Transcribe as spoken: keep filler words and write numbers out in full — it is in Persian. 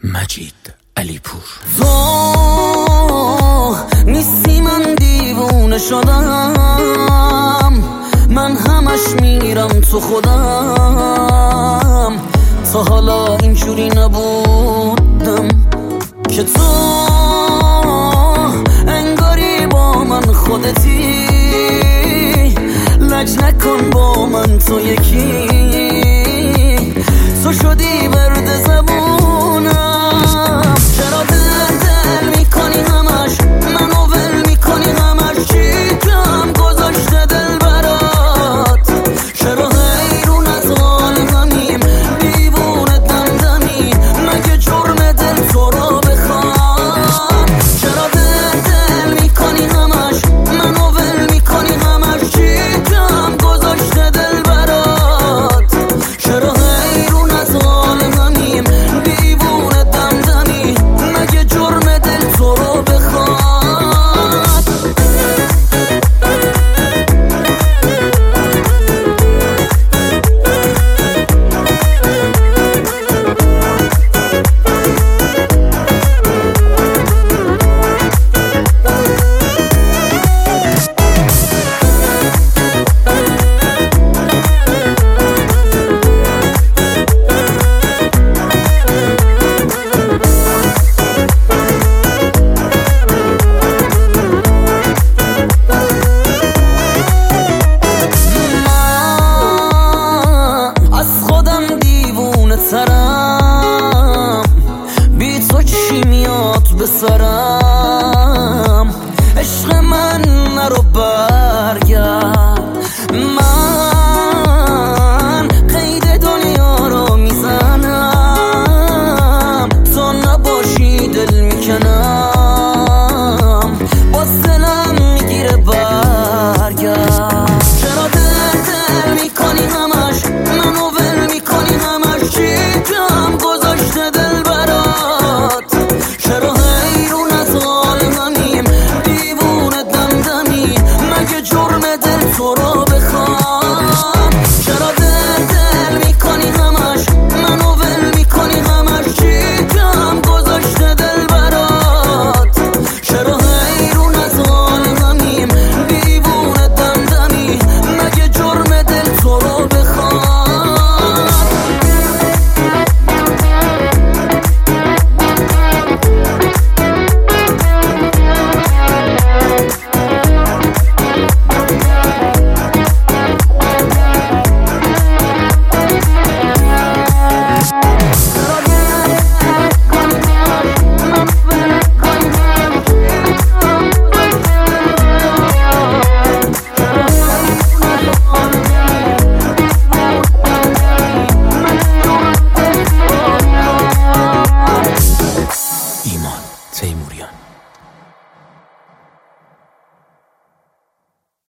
مجید علیپور. تو نیستی من دیوونه شدم، من همش میرم تو خودم. تا حالا اینجوری نبودم که تو انگاری با من خودتی. لج نکن با من تو یکی، تو شدی برد زبونم. چرا دل دل میکنی همش، منو ول میکنی همش. چی کم گذاشته دل برات؟ چرا حیرون از حال همیم، دیوونه دمدمی. مگه جرم دل تو رو بخواد؟ چرا دل دل میکنی همش، منو ول میکنی همش. چی کم گذاشته دل برات؟ چرا حیرون از حال همیم، دیوونه دمدمی. مگه جرم دل تو رو بخواد؟ سرم بی تو چی میاد به سرم؟ عشق من نرو برگرد، من قید دنیا رو میزنم. تو نباشی دل میکنم، باز دلم میگیره برگرد. چرا دل دل میکنی همش، منو ول میکنی همش. چی کم گذاشته دل برات؟ چرا حیرون از حال همیم، دیوونه دمدمی. مگه جرم دل تو رو بخواد؟ چرا دل دل میکنی همش، منو ول میکنی همش. چی کم گذاشته دل برات؟ چرا حیرون از حال همیم، دیوونه دمدمی. مگه جرم دل تو رو بخواد؟ ایمان تیموریان.